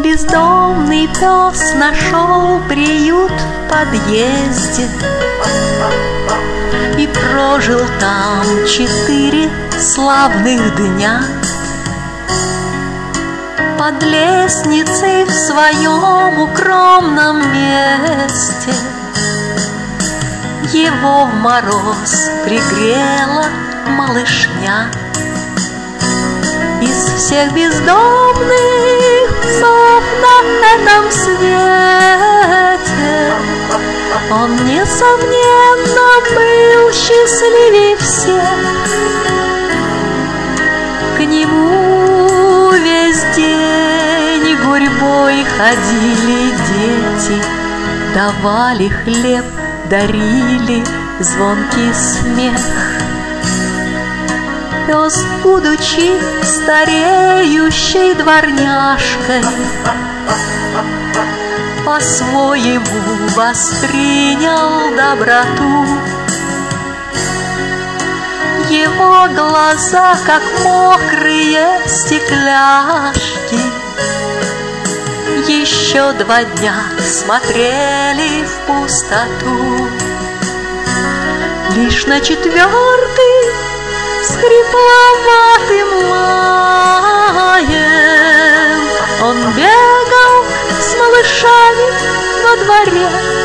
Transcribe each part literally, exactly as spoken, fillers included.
Бездомный пес нашел приют в подъезде и прожил там четыре славных дня. Под лестницей в своем укромном месте его в мороз пригрела малышня. Из всех бездомных псов на этом свете он, несомненно, был счастливее всех. К нему весь день гурьбой ходили дети, давали хлеб, дарили звонкий смех. Пес, будучи стареющей дворняжкой, по-своему воспринял доброту. Его глаза, как мокрые стекляшки, еще два дня смотрели в пустоту. Лишь на четвертый с хрипловатым лаем он бегал с малышами во дворе,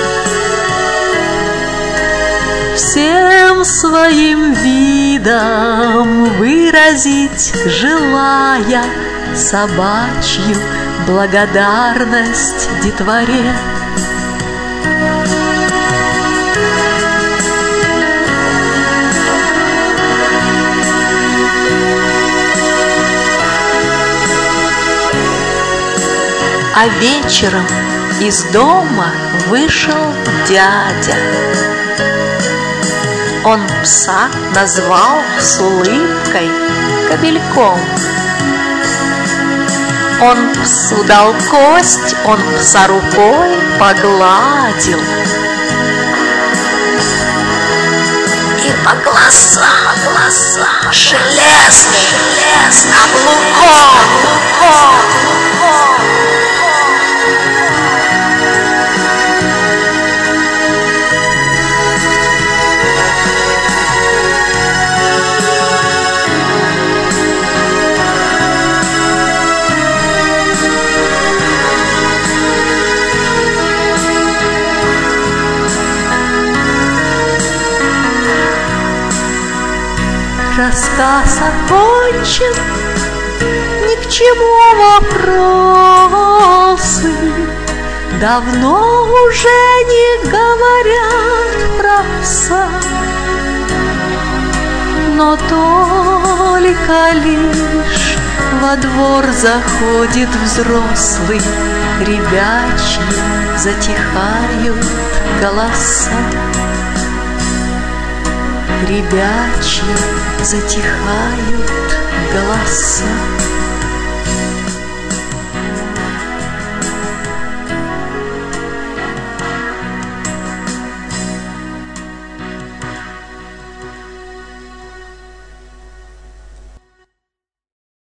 всем своим видом выразить желая собачью благодарность детворе. А вечером из дома вышел дядя. Он пса назвал с улыбкой кобельком. Он псу дал кость, он пса рукой погладил. И по глазам, глазам железный, железный облуком, облуком. Рассказ окончен, ни к чему вопросы. Давно уже не говорят про пса, но только лишь во двор заходит взрослый, ребячьи затихают голоса. Ребячьи затихают голоса.